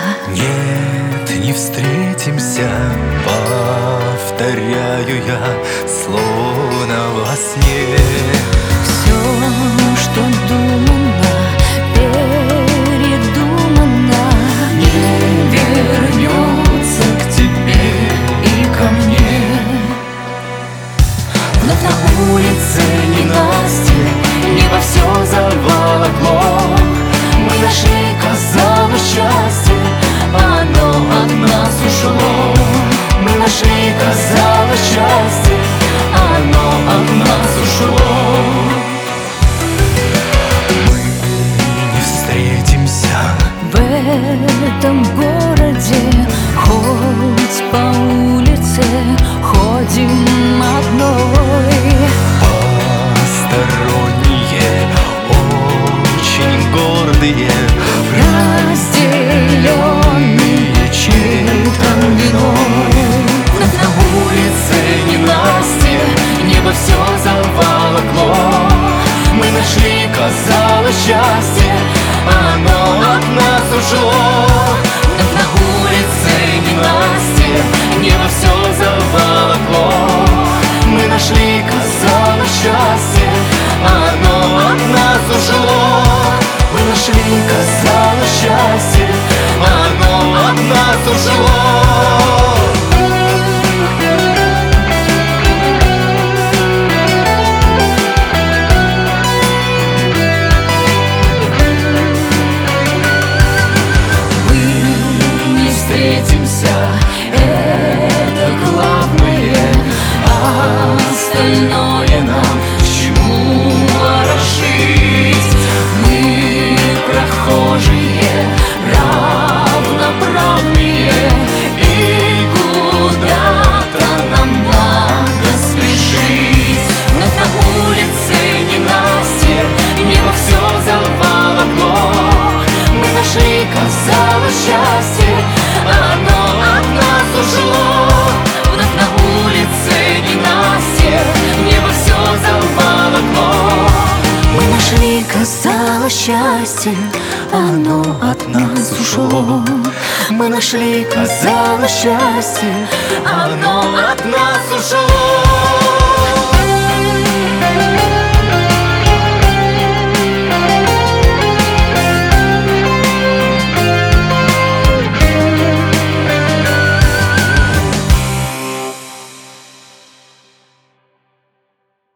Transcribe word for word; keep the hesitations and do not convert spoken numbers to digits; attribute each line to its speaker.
Speaker 1: Нет, не встретимся, повторяю я, словно во сне.
Speaker 2: Все, что думано, передумано,
Speaker 1: не вернется к тебе и ко мне.
Speaker 2: вновь на улице ненастье, небо все заволокло. Мы нашли, казалось, счастье, а оно от нас ушло.
Speaker 1: Мы нашли, казалось, счастье, а оно от нас ушло. Мы не встретимся
Speaker 2: В этом городе, хоть по улице ходим одной.
Speaker 1: Посторонние, очень гордые,
Speaker 2: Разделенные
Speaker 1: чьей-то виной.
Speaker 2: вновь на улице
Speaker 1: Ненастье, небо все заволокло. Мы нашли, казалось, счастье, а оно от нас ушло.
Speaker 2: вновь на
Speaker 1: улице ненастье, небо все заволокло. Мы нашли, казалось, счастье, а оно от нас ушло. Мы нашли, казалось, счастье, а оно от нас ушло. Это главное, а остальное нам к чему ворошить. Мы прохожие, равноправные, и куда-то нам надо спешить.
Speaker 2: вновь на улице
Speaker 1: Ненастье, небо все заволокло. Мы нашли, казалось, счастье, а оно от нас ушло.
Speaker 2: вновь на
Speaker 1: улице ненастье, небо все заволокло.
Speaker 2: Мы нашли, казалось, счастье, оно от нас ушло.
Speaker 1: Мы нашли, казалось, счастье, оно от нас ушло.